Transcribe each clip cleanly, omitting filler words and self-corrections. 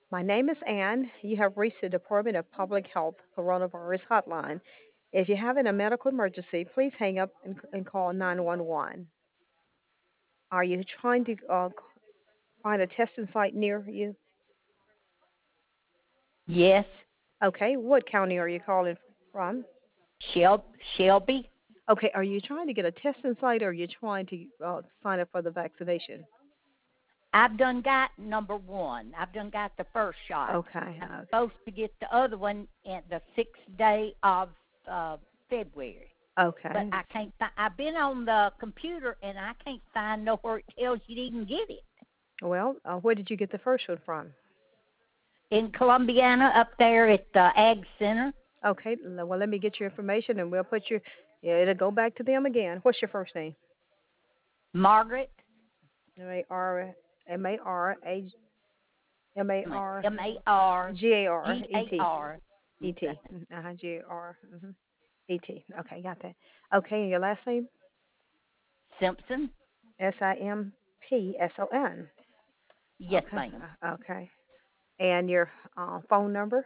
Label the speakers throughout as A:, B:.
A: My name is Ann. You have reached the Department of Public Health Coronavirus Hotline. If you're having a medical emergency, please hang up and call 911. Are you trying to find a testing site near you?
B: Yes,
A: Okay, what county are you calling from?
B: Shelby.
A: Okay, are you trying to get a testing site or are you trying to sign up for the vaccination?
B: I've done got number one. I've done got the first shot.
A: Okay,
B: I'm
A: okay,
B: supposed to get the other one at the 6th day of February. But
A: okay.
B: I can't find. I've been on the computer and I can't find nowhere it tells you to even get it.
A: Well, where did you get the first one from?
B: In Columbiana, up there at the Ag Center,
A: Okay, well, let me get your information and we'll put you, yeah, it'll go back to them again. What's your first name?
B: Margaret,
A: M-A-R, M-A-R-A, M-A-R, G-A-R-E-T,
B: Margaret.
A: E-T, G-A-R, E-T. Okay, got that. Okay, and your last name?
B: Simpson.
A: S-I-M-P-S-O-N.
B: Yes,
A: Okay,
B: ma'am.
A: okay. And your phone number?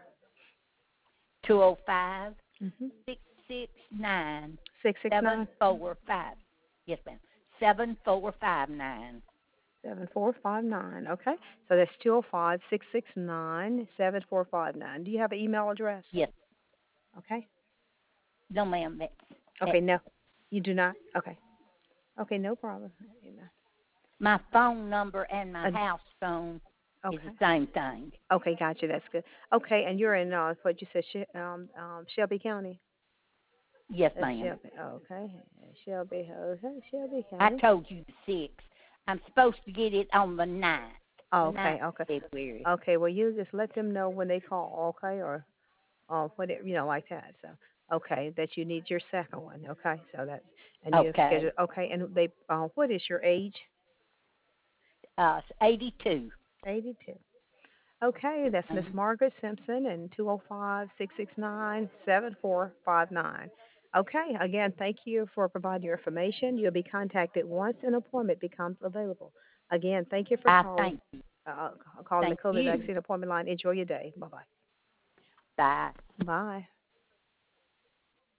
B: 205
A: Mm-hmm.
B: 669
A: 669
B: 745. Yes, ma'am. 7459.
A: 7459. Okay, so that's 205-669-7459. Do you have an email address?
B: Yes.
A: Okay.
B: No, ma'am.
A: Okay, no, you do not. Okay. Okay, no problem.
B: My phone number and my
A: Uh,
B: house phone is the
A: okay.
B: same thing.
A: Okay, gotcha. That's good. Okay, and you're in what you said, Shelby County.
B: Yes,
A: That's
B: ma'am.
A: Shelby. Okay, Shelby. Okay, Shelby
B: I
A: County.
B: told you the 6th. I'm supposed to get it on the 9th. The
A: Oh,
B: 9th
A: okay, okay,
B: of February.
A: okay. Well, you just let them know when they call, okay, or whatever, like that. So, okay, that you need your second one. Okay, so that, and you schedule.
B: Okay.
A: Okay, and they, what is your age?
B: 82.
A: 82. Okay, that's Miss
B: Mhm.
A: Margaret Simpson and 205-669-7459. Okay, again, thank you for providing your information. You'll be contacted once an appointment becomes available. Again, thank you for
B: I
A: calling
B: thank you.
A: uh, calling the
B: Thank
A: COVID
B: you.
A: vaccine appointment line. Enjoy your day. Bye-bye.
B: Bye.
A: Bye.